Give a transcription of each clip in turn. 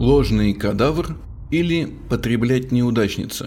Ложный кадавр или потреблять неудачница.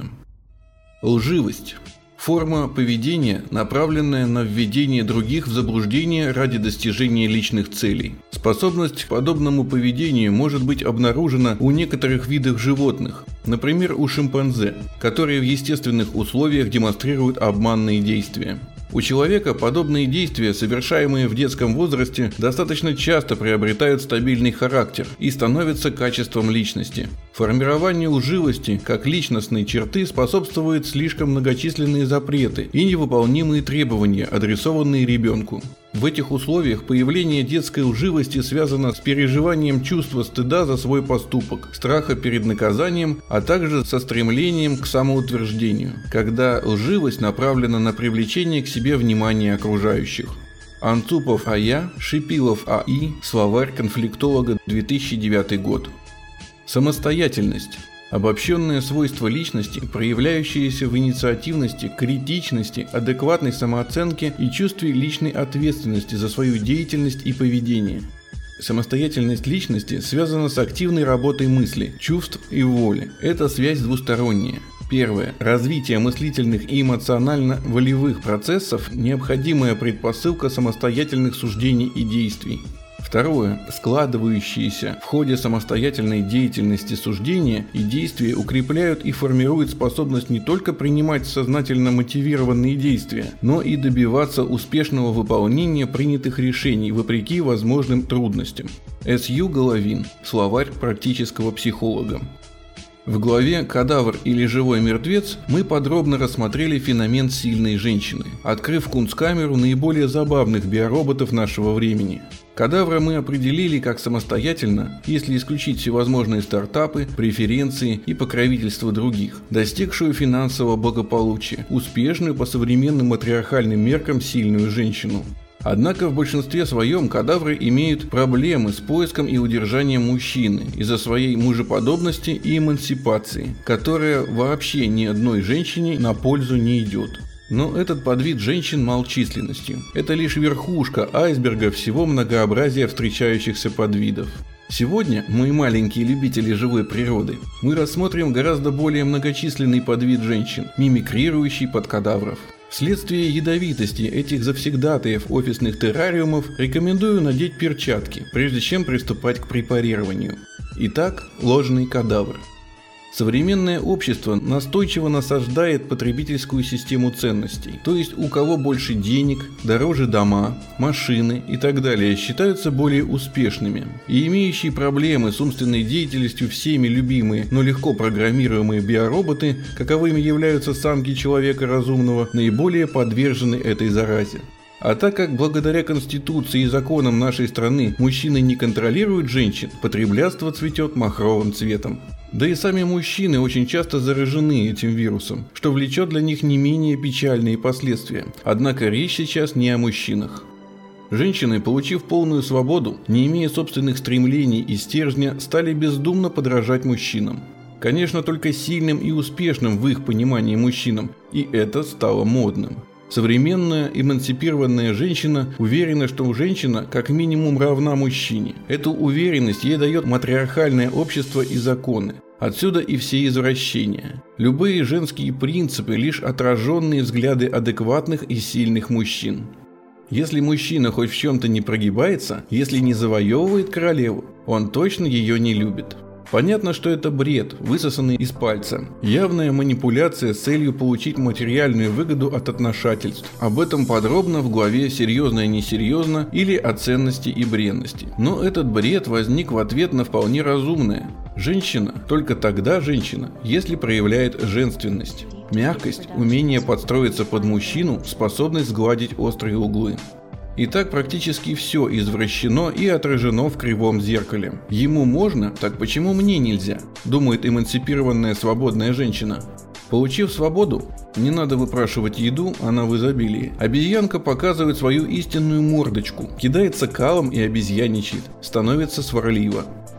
Лживость – форма поведения, направленная на введение других в заблуждение ради достижения личных целей. Способность к подобному поведению может быть обнаружена у некоторых видов животных, например, у шимпанзе, которые в естественных условиях демонстрируют обманные действия. У человека подобные действия, совершаемые в детском возрасте, достаточно часто приобретают стабильный характер и становятся качеством личности. Формированию лживости как личностной черты способствуют слишком многочисленные запреты и невыполнимые требования, адресованные ребенку. В этих условиях появление детской лживости связано с переживанием чувства стыда за свой поступок, страха перед наказанием, а также со стремлением к самоутверждению, когда лживость направлена на привлечение к себе внимания окружающих. Анцупов А.Я., Шипилов А.И., словарь конфликтолога, 2009 год. Самостоятельность. Обобщенное свойство личности, проявляющееся в инициативности, критичности, адекватной самооценке и чувстве личной ответственности за свою деятельность и поведение. Самостоятельность личности связана с активной работой мысли, чувств и воли. Это связь двусторонняя. Первое. Развитие мыслительных и эмоционально-волевых процессов – необходимая предпосылка самостоятельных суждений и действий. Второе. Складывающиеся в ходе самостоятельной деятельности суждения и действия укрепляют и формируют способность не только принимать сознательно мотивированные действия, но и добиваться успешного выполнения принятых решений вопреки возможным трудностям. С.Ю. Головин. Словарь практического психолога. В главе «Кадавр или живой мертвец» мы подробно рассмотрели феномен сильной женщины, открыв кунсткамеру наиболее забавных биороботов нашего времени. Кадавра мы определили как самостоятельно, если исключить всевозможные стартапы, преференции и покровительство других, достигшую финансового благополучия, успешную по современным матриархальным меркам сильную женщину. Однако в большинстве своем кадавры имеют проблемы с поиском и удержанием мужчины из-за своей мужеподобности и эмансипации, которая вообще ни одной женщине на пользу не идет. Но этот подвид женщин мал численностью. Это лишь верхушка айсберга всего многообразия встречающихся подвидов. Сегодня, мои маленькие любители живой природы, мы рассмотрим гораздо более многочисленный подвид женщин, мимикрирующий под кадавров. Вследствие ядовитости этих завсегдатаев офисных террариумов рекомендую надеть перчатки, прежде чем приступать к препарированию. Итак, ложный кадавр. Современное общество настойчиво насаждает потребительскую систему ценностей, то есть у кого больше денег, дороже дома, машины и так далее считаются более успешными. И имеющие проблемы с умственной деятельностью всеми любимые, но легко программируемые биороботы, каковыми являются самки человека разумного, наиболее подвержены этой заразе. А так как благодаря Конституции и законам нашей страны мужчины не контролируют женщин, потреблятство цветет махровым цветом. Да и сами мужчины очень часто заражены этим вирусом, что влечет для них не менее печальные последствия. Однако речь сейчас не о мужчинах. Женщины, получив полную свободу, не имея собственных стремлений и стержня, стали бездумно подражать мужчинам. Конечно, только сильным и успешным в их понимании мужчинам, и это стало модным. Современная эмансипированная женщина уверена, что женщина как минимум равна мужчине. Эту уверенность ей дает матриархальное общество и законы. Отсюда и все извращения. Любые женские принципы – лишь отраженные взгляды адекватных и сильных мужчин. Если мужчина хоть в чем-то не прогибается, если не завоевывает королеву, он точно ее не любит. Понятно, что это бред, высосанный из пальца. Явная манипуляция с целью получить материальную выгоду от отношательств. Об этом подробно в главе «Серьезно-несерьезно» или о ценности и бренности. Но этот бред возник в ответ на вполне разумное. Женщина только тогда женщина, если проявляет женственность. Мягкость, умение подстроиться под мужчину, способность сгладить острые углы. И так практически все извращено и отражено в кривом зеркале. Ему можно, так почему мне нельзя? Думает эмансипированная свободная женщина. Получив свободу, не надо выпрашивать еду, она в изобилии. Обезьянка показывает свою истинную мордочку, кидается калом и обезьяничает, становится сварлива.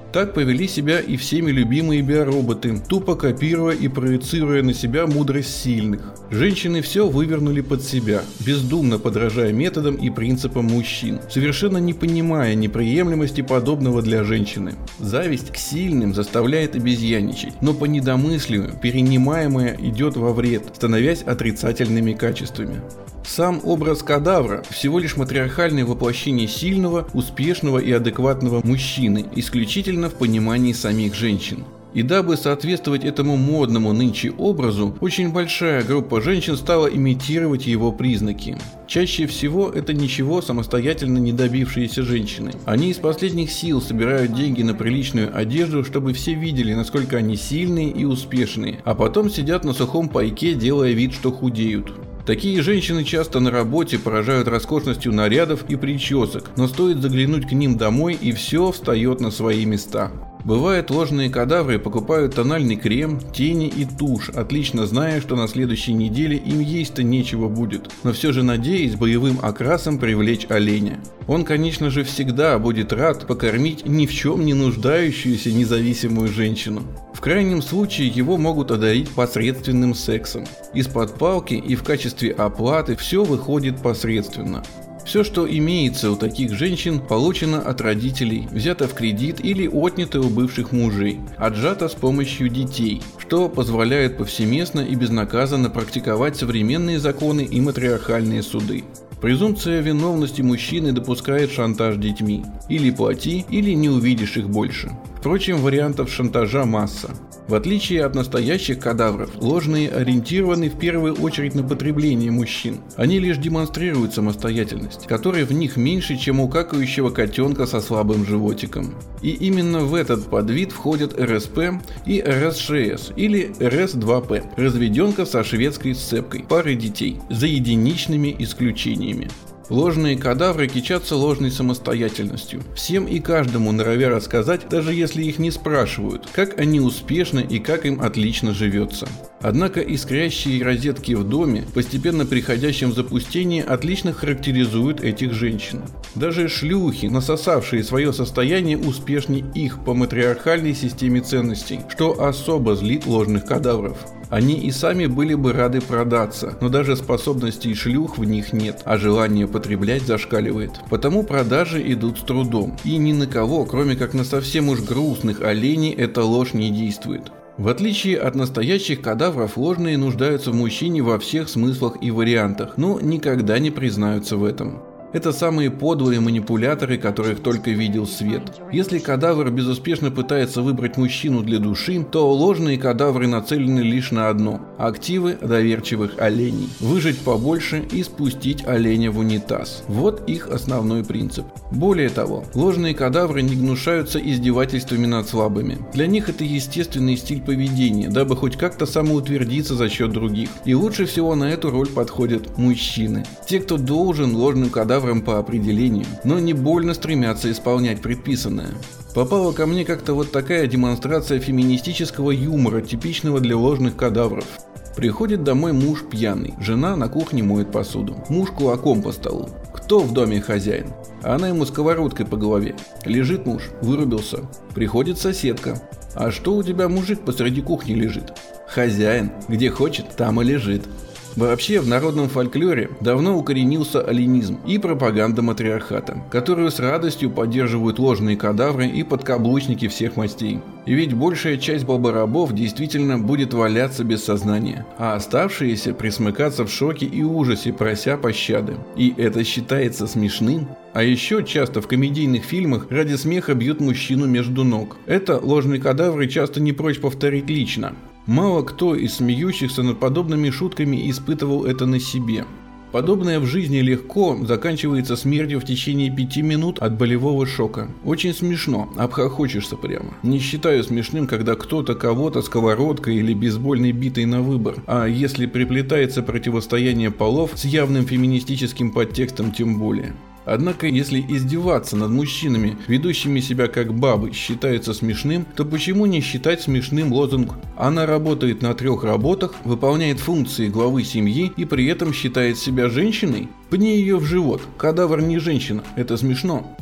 Так повели себя и всеми любимые биороботы, тупо копируя и проецируя на себя мудрость сильных. Женщины все вывернули под себя, бездумно подражая методам и принципам мужчин, совершенно не понимая неприемлемости подобного для женщины. Зависть к сильным заставляет обезьяничать, но по недомыслию перенимаемое идет во вред, становясь отрицательными качествами. Сам образ кадавра – всего лишь матриархальное воплощение сильного, успешного и адекватного мужчины, исключительно в понимании самих женщин. И дабы соответствовать этому модному нынче образу, очень большая группа женщин стала имитировать его признаки. Чаще всего это ничего самостоятельно не добившиеся женщины. Они из последних сил собирают деньги на приличную одежду, чтобы все видели, насколько они сильные и успешные, а потом сидят на сухом пайке, делая вид, что худеют. Такие женщины часто на работе поражают роскошностью нарядов и причесок, но стоит заглянуть к ним домой, и все встает на свои места. Бывает, ложные кадавры покупают тональный крем, тени и тушь, отлично зная, что на следующей неделе им есть-то нечего будет, но все же надеясь боевым окрасом привлечь оленя. Он, конечно же, всегда будет рад покормить ни в чем не нуждающуюся независимую женщину. В крайнем случае его могут одарить посредственным сексом. Из-под палки и в качестве оплаты все выходит посредственно. Все, что имеется у таких женщин, получено от родителей, взято в кредит или отнято у бывших мужей, отжато с помощью детей, что позволяет повсеместно и безнаказанно практиковать современные законы и матриархальные суды. Презумпция виновности мужчины допускает шантаж детьми. Или плати, или не увидишь их больше. Впрочем, вариантов шантажа масса. В отличие от настоящих кадавров, ложные ориентированы в первую очередь на потребление мужчин. Они лишь демонстрируют самостоятельность, которой в них меньше, чем у какающего котенка со слабым животиком. И именно в этот подвид входят РСП и РС-6 или РС-2П, разведенка со шведской сцепкой, парой детей, за единичными исключениями. Ложные кадавры кичатся ложной самостоятельностью, всем и каждому норовя рассказать, даже если их не спрашивают, как они успешны и как им отлично живется. Однако искрящие розетки в доме, постепенно приходящим в запустение, отлично характеризуют этих женщин. Даже шлюхи, насосавшие свое состояние, успешнее их по матриархальной системе ценностей, что особо злит ложных кадавров. Они и сами были бы рады продаться, но даже способностей шлюх в них нет, а желание потреблять зашкаливает. Потому продажи идут с трудом, и ни на кого, кроме как на совсем уж грустных оленей, эта ложь не действует. В отличие от настоящих кадавров, ложные нуждаются в мужчине во всех смыслах и вариантах, но никогда не признаются в этом. Это самые подлые манипуляторы, которых только видел свет. Если кадавр безуспешно пытается выбрать мужчину для души, то ложные кадавры нацелены лишь на одно – активы доверчивых оленей. Выжать побольше и спустить оленя в унитаз. Вот их основной принцип. Более того, ложные кадавры не гнушаются издевательствами над слабыми. Для них это естественный стиль поведения, дабы хоть как-то самоутвердиться за счет других. И лучше всего на эту роль подходят мужчины. Те, кто должен ложным кадаврам по определению, но не больно стремятся исполнять предписанное. Попала ко мне как-то вот такая демонстрация феминистического юмора, типичного для ложных кадавров. Приходит домой муж пьяный, жена на кухне моет посуду, муж кулаком по столу. Кто в доме хозяин? А она ему сковородкой по голове. Лежит муж, вырубился. Приходит соседка. А что у тебя мужик посреди кухни лежит? Хозяин, где хочет, там и лежит. Вообще, в народном фольклоре давно укоренился оленизм и пропаганда матриархата, которую с радостью поддерживают ложные кадавры и подкаблучники всех мастей. И ведь большая часть баба-рабов действительно будет валяться без сознания, а оставшиеся присмыкаться в шоке и ужасе, прося пощады. И это считается смешным? А еще часто в комедийных фильмах ради смеха бьют мужчину между ног. Это ложные кадавры часто не прочь повторить лично. Мало кто из смеющихся над подобными шутками испытывал это на себе. Подобное в жизни легко заканчивается смертью в течение 5 минут от болевого шока. Очень смешно, обхохочешься прямо. Не считаю смешным, когда кто-то кого-то сковородкой или бейсбольной битой на выбор. А если приплетается противостояние полов с явным феминистическим подтекстом, тем более. Однако, если издеваться над мужчинами, ведущими себя как бабы, считается смешным, то почему не считать смешным лозунг «Она работает на 3 работах, выполняет функции главы семьи и при этом считает себя женщиной? Пни ее в живот, кадавр не женщина, это смешно».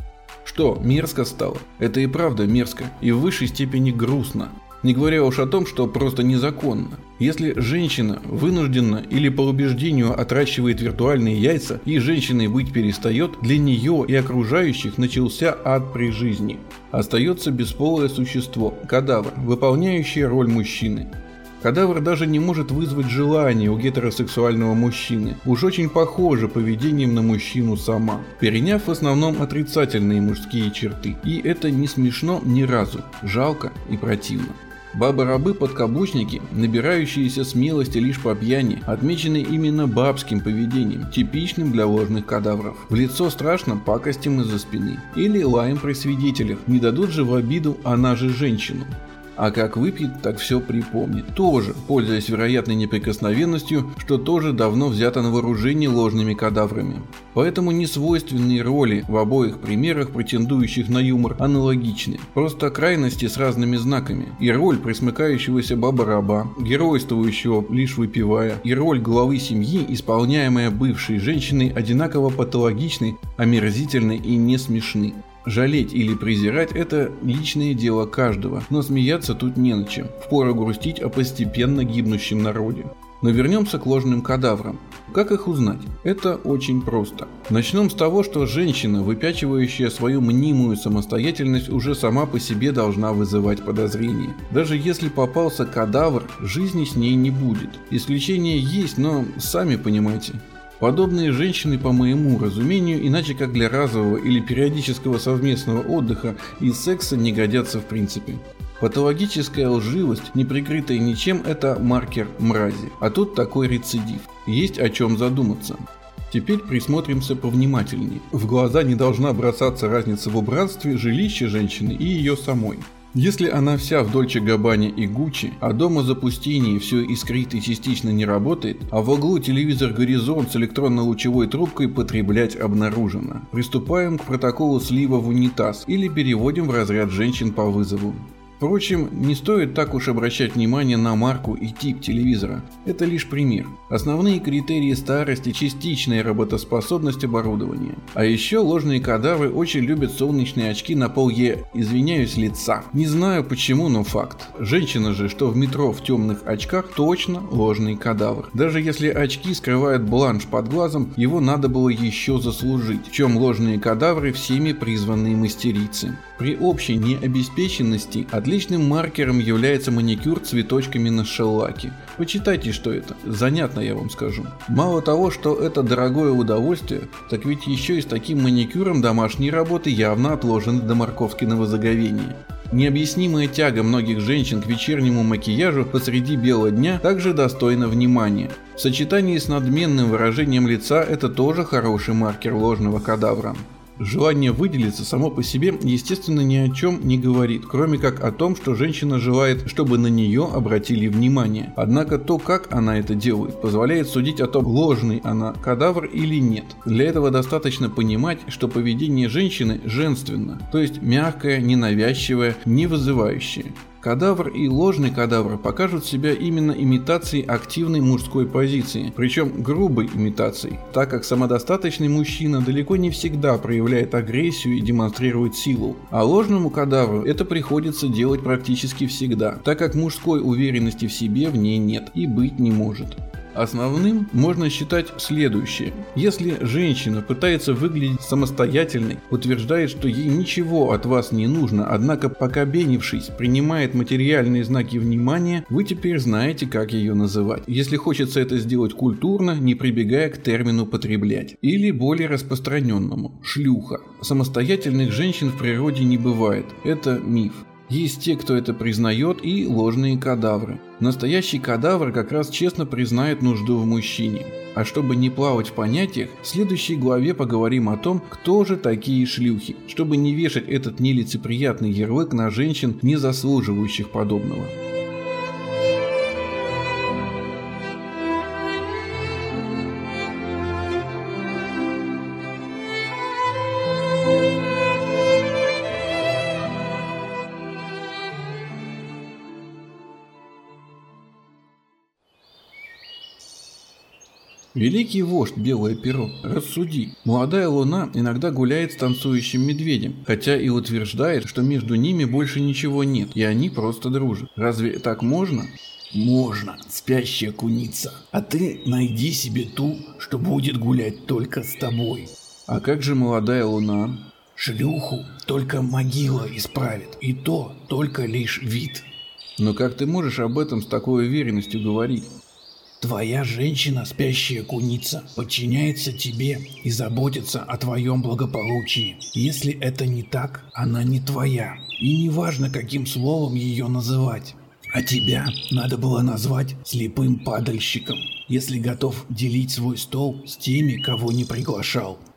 Что, мерзко стало? Это и правда мерзко, и в высшей степени грустно. Не говоря уж о том, что просто незаконно. Если женщина вынужденно или по убеждению отращивает виртуальные яйца и женщиной быть перестает, для нее и окружающих начался ад при жизни. Остается бесполое существо, кадавр, выполняющий роль мужчины. Кадавр даже не может вызвать желание у гетеросексуального мужчины, уж очень похоже поведением на мужчину сама, переняв в основном отрицательные мужские черты. И это не смешно ни разу, жалко и противно. Бабы-рабы-подкаблучники, набирающиеся смелости лишь по пьяни, отмечены именно бабским поведением, типичным для ложных кадавров. В лицо страшно пакостям из-за спины. Или лаем при свидетелях, не дадут же в обиду, она же женщину. А как выпьет, так все припомнит. Тоже, пользуясь вероятной неприкосновенностью, что тоже давно взято на вооружение ложными кадаврами. Поэтому несвойственные роли в обоих примерах, претендующих на юмор, аналогичны. Просто крайности с разными знаками. И роль присмыкающегося баба-раба, геройствующего лишь выпивая, и роль главы семьи, исполняемая бывшей женщиной, одинаково патологичны, омерзительны и не смешны. Жалеть или презирать – это личное дело каждого, но смеяться тут не над чем. Впору грустить о постепенно гибнущем народе. Но вернемся к ложным кадаврам. Как их узнать? Это очень просто. Начнем с того, что женщина, выпячивающая свою мнимую самостоятельность, уже сама по себе должна вызывать подозрения. Даже если попался кадавр, жизни с ней не будет. Исключения есть, но сами понимаете. Подобные женщины, по моему разумению, иначе как для разового или периодического совместного отдыха и секса не годятся в принципе. Патологическая лживость, не прикрытая ничем, это маркер мрази. А тут такой рецидив. Есть о чем задуматься. Теперь присмотримся повнимательнее. В глаза не должна бросаться разница в убранстве жилища женщины и ее самой. Если она вся в Дольче Габбане и Гуччи, а дома запустение все искрит и частично не работает, а в углу телевизор «Горизонт» с электронно-лучевой трубкой потреблять обнаружено. Приступаем к протоколу слива в унитаз или переводим в разряд женщин по вызову. Впрочем, не стоит так уж обращать внимание на марку и тип телевизора. Это лишь пример. Основные критерии старости – частичная работоспособность оборудования. А еще ложные кадавры очень любят солнечные очки на извиняюсь, лица. Не знаю почему, но факт. Женщина же, что в метро в темных очках, точно ложный кадавр. Даже если очки скрывают бланш под глазом, его надо было еще заслужить. В чем ложные кадавры всеми призванные мастерицы. При общей необеспеченности отличным маркером является маникюр цветочками на шеллаке. Почитайте, что это. Занятно, я вам скажу. Мало того, что это дорогое удовольствие, так ведь еще и с таким маникюром домашние работы явно отложены до морковкиного заговения. Необъяснимая тяга многих женщин к вечернему макияжу посреди бела дня также достойна внимания. В сочетании с надменным выражением лица это тоже хороший маркер ложного кадавра. Желание выделиться само по себе, естественно, ни о чем не говорит, кроме как о том, что женщина желает, чтобы на нее обратили внимание. Однако то, как она это делает, позволяет судить о том, ложный она кадавр или нет. Для этого достаточно понимать, что поведение женщины женственно, то есть мягкое, ненавязчивое, не вызывающее. Кадавр и ложный кадавр покажут себя именно имитацией активной мужской позиции, причем грубой имитацией, так как самодостаточный мужчина далеко не всегда проявляет агрессию и демонстрирует силу, а ложному кадавру это приходится делать практически всегда, так как мужской уверенности в себе в ней нет и быть не может. Основным можно считать следующее. Если женщина пытается выглядеть самостоятельной, утверждает, что ей ничего от вас не нужно, однако покабенившись, принимает материальные знаки внимания, вы теперь знаете, как ее называть. Если хочется это сделать культурно, не прибегая к термину «потреблять». Или более распространенному – шлюха. Самостоятельных женщин в природе не бывает. Это миф. Есть те, кто это признает, и ложные кадавры. Настоящий кадавр как раз честно признает нужду в мужчине. А чтобы не плавать в понятиях, в следующей главе поговорим о том, кто же такие шлюхи, чтобы не вешать этот нелицеприятный ярлык на женщин, не заслуживающих подобного. Великий вождь Белое Перо, рассуди. Молодая луна иногда гуляет с танцующим медведем, хотя и утверждает, что между ними больше ничего нет, и они просто дружат. Разве так можно? Можно, спящая куница. А ты найди себе ту, что будет гулять только с тобой. А как же молодая луна? Шлюху только могила исправит, и то только лишь вид. Но как ты можешь об этом с такой уверенностью говорить? Твоя женщина, спящая куница, подчиняется тебе и заботится о твоем благополучии. Если это не так, она не твоя. И не важно, каким словом ее называть. А тебя надо было назвать слепым падальщиком, если готов делить свой стол с теми, кого не приглашал.